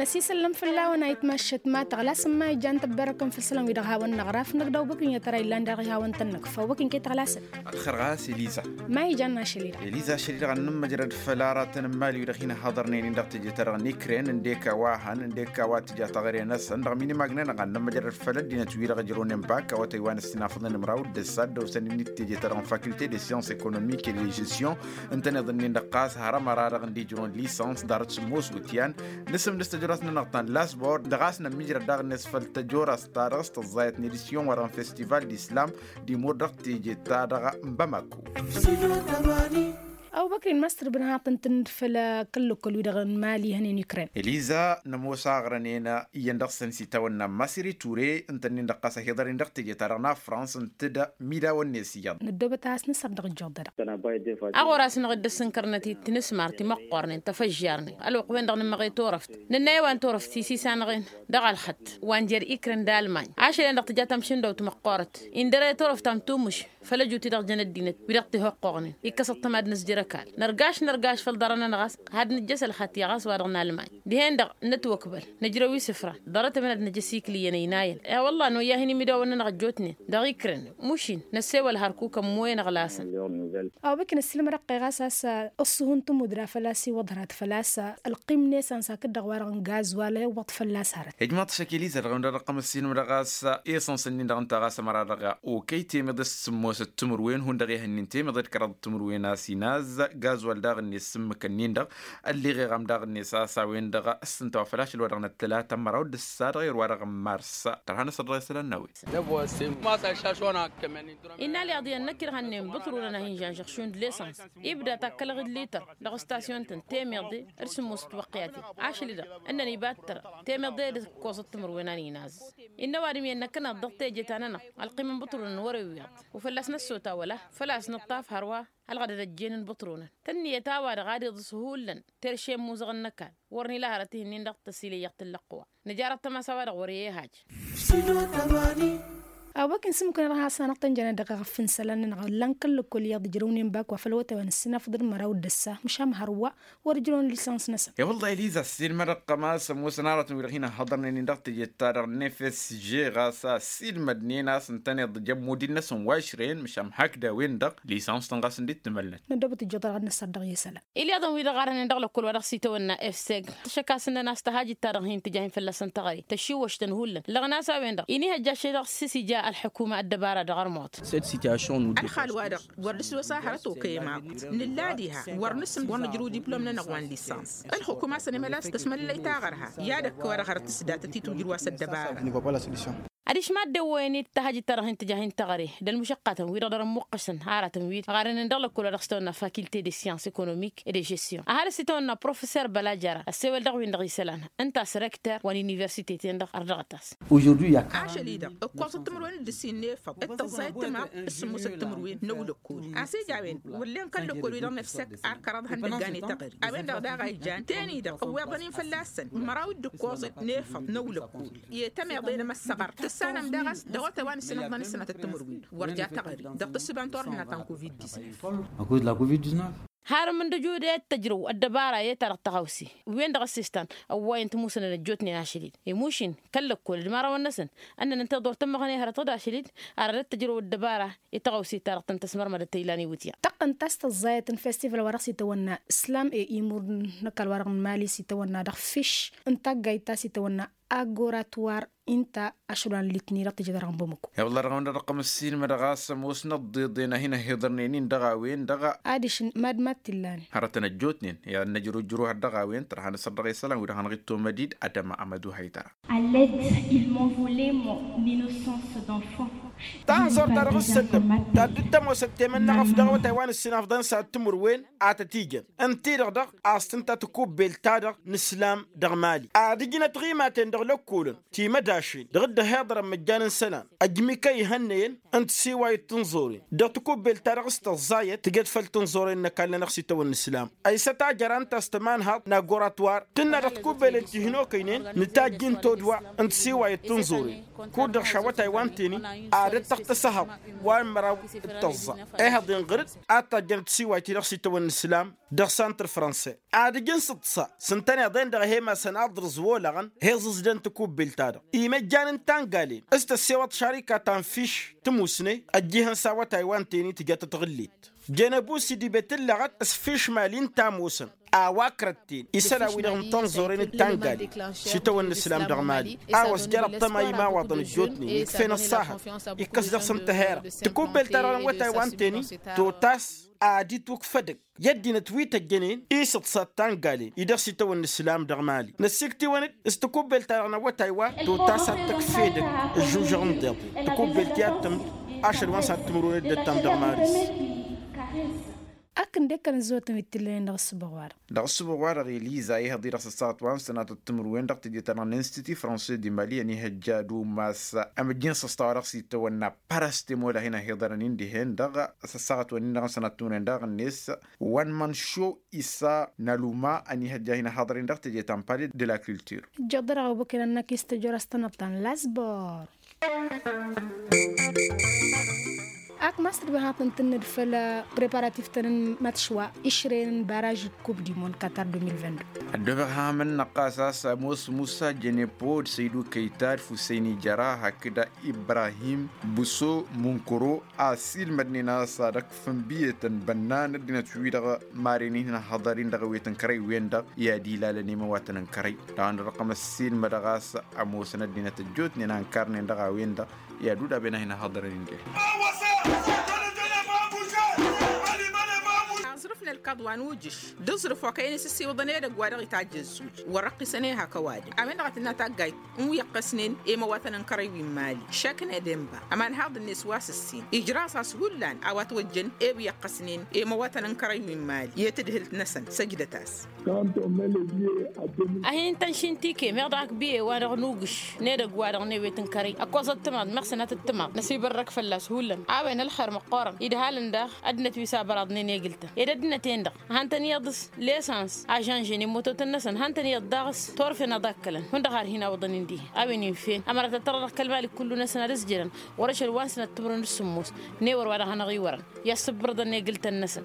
نسي سلم في الله ونايت مشت ما تغلاس ما يجان تبركم في السلام يدغها ونغراف نقدو بكين يترى إلا ندغها ونتنك فوكين كي تغلاس الخرغاس إليزا ما يجان شليرة إليزا شليرة غنم مجرد فلارة مالي يدخينا حضرنين ندغ تجي ترى نيكرين نديكا واحن نديكا واتجا تغيري ناس ندغ ميني ماغنين غنم مجرد فلد دينا تويرة غجرون باك وتيوان السنافضن مراو دساد وسنين تجي ترى فاكولتي دي سيونس ايكونوميك et de gestion انتنا ظنين دقاس هرم رارغ ندي جرون ليسانس دارت سموس وتيان نسم دستجراتنا نقطان لاسبور دغاسنا مجرى داغ نسفل تجورا ستارس تزايت نيديسيون وران فيستيفال ديسلام دي مودر تيجي تادغ باماكو أو بكرين ماستر بنها طنتن فلا كل ودغن مالي هنين يكرين إليزا نموسا غرانينا يندق سنسيتاونا ماسيري توري انتن دقاسا هيدر اندق تيجي تارنا فرانس انتدا ميدا والنسيان ندوبة تاس نصر دغ الجودة أغوراس نغد السنكرنتي تنسمارتي مقورنين تفجرني الوق وين دغن مغي تورفت نناي وان تورفت سيسي سانغين دغ الخط وانجر إكرن دالمان عاشي لندق تجاتم شندو تمقورت إندري تورفت ام تومش فلا جوتي دغ جند دينت ودغتي هقوغنين يكسط تماد نسجرك نرقاش في الدرنا نغاس هاد نجس الخط يغاس وارغنا الماء دهين دغ نتوكبل نجروي سفرة درت من نجسيك لي ينايل يا والله انه ياهني ميدو نغجوتني دغيكرن موشين نسيو الهركوكا موي نغلاسن او بكن السلم رقي غاساس الصهون تمدرا فلاسي وضرات فلاسا القيم نيسان ساكد دغوارغن غاز ولا وط فلاس هرت هجمات شكلي زرغن رقم السين رغاس ايسون سنين دغن تغاس مرارغا وكيتي مدس سموس التمروين هون دغي هننتي مدد كرد التمروين سيناز غاز والداغ النسم كنين دغ اللي غي غام داغ النساسا وين دغ استنتو فلاش الورغن الثلاثه مرود الساد غير ورغ مارس ترهنا صدر سلناوي إن اللي أضيع نكر هنيم بطروا لنا هنجان شخشون ليسانس يبدأ تكلغ الليتر دغ ستاسيون تيميردي ارسم مستوقياتي عاش لي ده أنني باتر تيميردي كوسط تمرويناني ناز إن وارمي أنكنا الضغط جتاننا القيم بطروا نوريويات وفلسنا السوتا ولا فلسنا الطاف هروا الغدا الجين بطرونا تني تاوار غادي سهولا ترشي موزغ النكال ورني لها رتيه نندق تسيلي يقتل القوى نجارة ما سوار وريه هاج أو بكن سمكن راها سنقطن جنا دقيقة فين سلنا نغلن كل يض جرونين باك وفلوت ونسنا فضل مرا ودسة مش هم هروا ورجلون ليسانس نسب يا والله إليزا السين مرة قماس موسنارة ورهينا حضرنا ندقت يتارر نفس جي غاسا سيل مدنينا سنتاني ضجب مودينا سنواشرين مش هم حكدا وين دق ليسانس تنقاس نديت تملنا ندبت الجدر عندنا صدق يسلا إلي أظن ويدا غارن ندغل كل ورق سيتونا إفسق تشكاسنا ناس تهاجي تارهين تجاهين في اللسان تغري تشوش تنهولن لغناسا وين دق إني هجاش دق سيسي جاء الحكومة الدبارة دغرموت الخال وارق ورس وساحرة وكيما نلاديها ورنسم ورنجرو دبلومنا نغوان ليسانس الحكومة سنملاس تسمى اللي تاغرها يادك ورغر تسدات تيتو جرواس الدبارة أديش ما دويني تهاجي ترهين تجاهين تغري دل مشقات ويدا در مقصن عارة ويد غارن ندل كل رستونا فاكولتي دي سيانس ايكونوميك اي دي جيستيون هذا سيتونا بروفيسور بلاجارا السوال دغوين دغي سلان انت سركتر ونيفرسيتي تندق ارغطاس aujourd'hui يا عاش ليدا كورس التمروين دسيني فق التزايد تما اسمو التمروين نولكول اسي جاوين ولين كل كل ويدا نفسك اركرض هندغاني تقري ابين دا غايجان تاني دا ويضنين فلاسن مراود كورس نيف نولكول يتم بين مسقر سنة مدرس دوت وان سنة ضمن سنة التمروين ورجع تغير ضغط السبان طور هنا تان كوفيد 19 أقول لا كوفيد 19 هار من دجود التجرو الدبارة يترى تغوسي وين دغ السيستان أو وين تموسن الجوتني ناشليد يموشين كلك كل المرة والنسن أن ننتظر تم غني هرطدا شليد على التجرو الدبارة يتغوسي ترى تنتسمر مر التيلاني وتيا تقن تست الزايت فيستيفال ورقسي تونا إسلام إيمور نكال ورق مالي سيتونا دغ فيش انت جايتا سيتونا أجوراتوار انت اشران لتني رتجي درغم بومكو يا والله رغم رقم السين مرغاس موسنا ضيضينا هنا هضرنين دغاوين دغا اديش ماد ماتلاني هرتنا جوتنين يا نجرو جروح دغاوين ترى هنصدق السلام وده هنغيتو مديد ادم امدو هيدر à l'aide ils m'ont volé mon innocence d'enfant تنظر درغ السلم تدت موسكتي من نغف دغو تايوان السناف دان ساعة تمروين آتتيجن انتي دغ استنتا تكوب بيلتادغ نسلام دغمالي اديجنا تغيماتين دغ لكولن تيما داشين دغد هادر مجانا سلام اجميكي هنين انت سيواي تنظورين دغ تكوب بيلتادغ استغزايت تجد فلتنظورين نكالنا نغسي تو النسلام اي ستاجر انت استمان هاد ناغوراتوار تنا دغ تكوب بيلتي هنو كينين نتاجين تودوا انت سيواي تنظورين كود دغ شاوة تايوان تيني عادة تحت سهر وان مراو التوزع هذا نغرد اتا جنت سيوا تيرسي تو الاسلام در سانتر فرنسي عاد جنس تصا سنتني ضين در هيما سنادر زولغن هيزز دن تكوب بالتاد ايما جان تانغالي استسيوات شركه تنفيش تموسني الجهه سوا تايوان تيني تجات تغليت جنبو سيدي بتلغت اسفيش مالين تاموسن اواكرتين يسلا ويدهم تنظرين التانغالي شتو الاسلام در مالي اواس جرب تمايما وطن الجوتني فين الصاحب يكسر سنتهير تكوب بالتاد وتايوان تيني توتاس عادي توكفدك يدي نتويت الجنين إيسط ساتان قالي يدرسي تو الإسلام درمالي نسيكتي ونت استقبل تاعنا وتايوا تو تاسا تكفيدك الجوجرن ديرتي تقبل تياتم 10 وانسات تمرون الدتام درماليس أكن دكان زوت متلين درس بغوار درس بغوار غيليزا هي هدي درس الساعة وان سنة التمروين دقت دي ترى الانستيتي فرنسي دي مالي يعني هجادو ماس أما جنس استوارقسي تونا باراستيمولا هنا هيدرانين دي هين دغ الساعة وانين دغ سنة تونين دغ الناس وان من شو إسا نالوما أني هجا هنا حاضرين دقت دي تامبالي دي لا كولتور جدر أو بكرة أنك يستجور استنبطان لازبور أك ماستر بهاتن تند فلا بريباراتيف تن ماتشوا 20 باراج كوب دي مون قطر 2022 الدبها من نقاساس موسى جنيبود سيدو كيتار فوسيني جراها كده إبراهيم بوسو منكرو أسيل مدنينا صادق فنبية بنان دينا تويدا مارينين حضارين دغويتن كري وين دغ يا ديلا لنيما واتن كري دان رقم السيل مدغاس أموسنا دينا تجوت نينا كارنين دغا وين دغ يا دودا بينا هنا حضارين دي صرفنا القضوان وجش دصرف وكاين سيسي وضنيه دغوارغ تاجز ورقي سنه هكوادي امين غتنا تاغاي ويقسنين اي مواتن كريوي مالي شكنا دمبا امان هاد الناس واسسين اجراس سهولان او توجن اي بيقسنين اي مواتن كريوي مالي يتدهل نسن سجدتاس اهين تنشنتي كي ميرداك بي وانا نوغش نيدا غوارغ نيويتن كري اكوز التماد مرسنات التماد نسيب الرك فلاس هولن اوين الخير مقارن يدهالن دا ادنت ويسابراد نيني قلت يدنا تندق هانتني يضس ليسانس عشان جيني موتو تنسن هانتني يضاغس طرفنا ذاكلن هندغار هنا وضنين دي اوين فين امرت تطرق كلمالي كل نسنا رزجرن ورش الوانسنا تبرن السموس نيور ولا هنغي ورن يسبر دني قلت النسن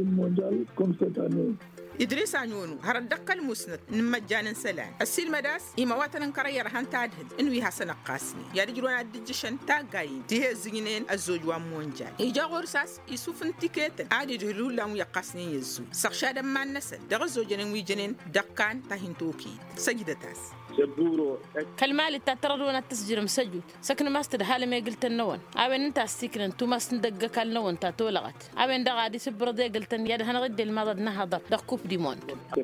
إدريس عنيونو هردق المسند نمجان سلان السيل مداس إما واتن كرير هان تادهن إنوي حسن قاسني يارجلون الدجشن تاقاين تيه الزينين الزوج ومونجان إيجا غورساس يسوف انتكيتن عادي دهلول لهم يقاسني يزو سخشادا ما النسل دغ زوجين ويجنين دقان تاهن توكي سجدتاس كالمال تتردون التسجير مسجود سكن ماستر حالي ما قلت النون اوين انت استيكرن تو ماست ندق كالنون تاتو لغت اوين دا غادي سبر دي قلت يد هنغدي المضد نهضر دا كوب دي مون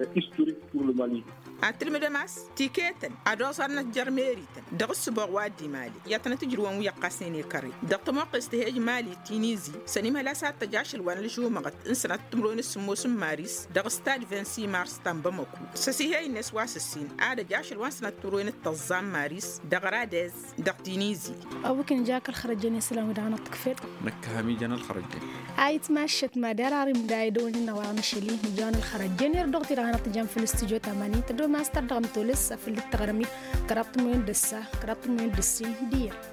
أتلم دماس تيكيتن أدوسنا جرميريتن دغس بغوادي مالي يتنا تجروان ويقاسيني كاري دغت موقع استهاج مالي تينيزي سنيمة لا ساعة تجاشل وان لجو مغت انسنا تمرون السموس ماريس دغستاد 26 مارس تنبمكو سسيهاي الناس واسسين عادة جاشل وان سنة تمرون التظام ماريس دغرادز دغ تينيزي أو كن جاك الخرجاني سلام ودعنا التكفير نكهامي جانا الخرجاني آيت ماشت ما داراري مقايدون النوام شليه جانا الخرجاني ردوغتي رغانا تجام في الاستيجو 80 تدو ماستر دغم تولس في التغرمي كرابت من دسا كرابت من دسين دير